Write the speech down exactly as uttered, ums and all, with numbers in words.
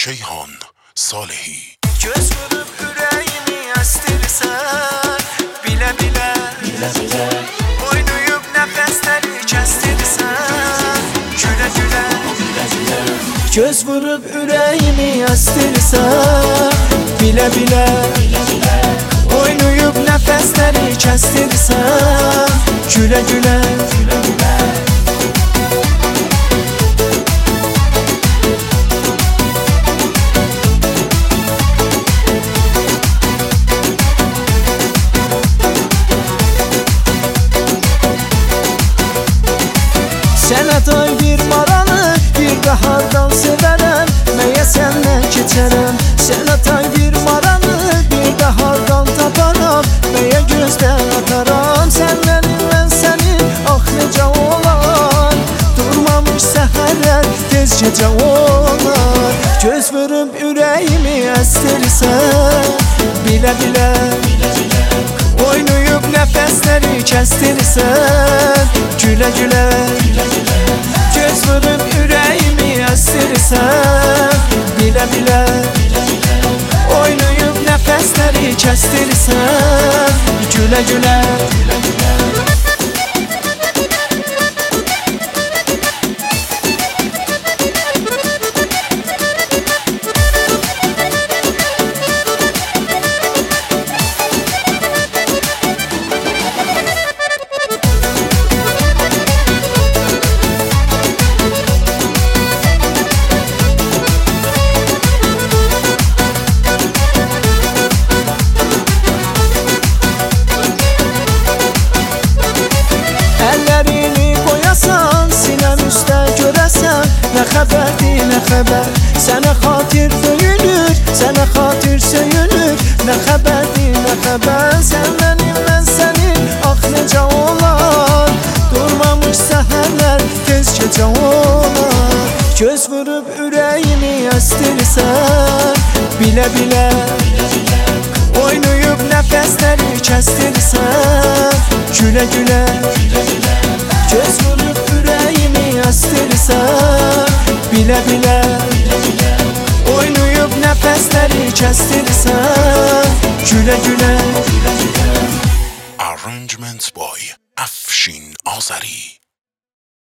Şeyhan Salehi. Göz vurup ürəyimi əstirsən, bilə bilə, bilə bilə. Oynayıb nəfəsləri kəstirsən, gülə gülə, gülə gülə. Göz vurup ürəyimi əstirsən, bilə bilə, bilə bilə. Oynayıb nəfəsləri kəstirsən, gülə gülə, gülə gülə. Sənə day bir maranı, bir də hardan sevərəm, məyə səndən keçərəm. Sənə day bir maranı, bir də hardan taparam, məyə gözdən ataram. Sən mənim, mən sənin, ax necə olar, durmamış səhərlər, tez gecə olar. Göz vurub ürəyimi əstirsən, bilə bilə, bilə bilə. Oynayıb nəfəsləri kəstirsən, gülə gülə, gülə gülə. Göz vurub ürəyimi əstirsən, bilə bilə, bilə bilə. Oynayıb nəfəsləri kəstirsən, gülə gülə, gülə gülə. Nə xəbərdir, nə xəbər, sənə xatir döyünür, sənə xatir söyünür. Nə xəbərdir, nə xəbər, sən mənim, mən sənin, ax necə olar, durmamış səhərlər, tez gecə olar. Göz vurub ürəyimi əstirsən, bilə bilə, bilə bilə. Oynayıb nəfəsləri kəstirsən, gülə gülə, gülə gülə. Göz vurub ürəyimi əstirsən, bilə bilə, bilə bilə. Oynayıb nəfəsləri kəstirsən, gülə gülə, gülə gülə. Arrangement by Afshin Azari.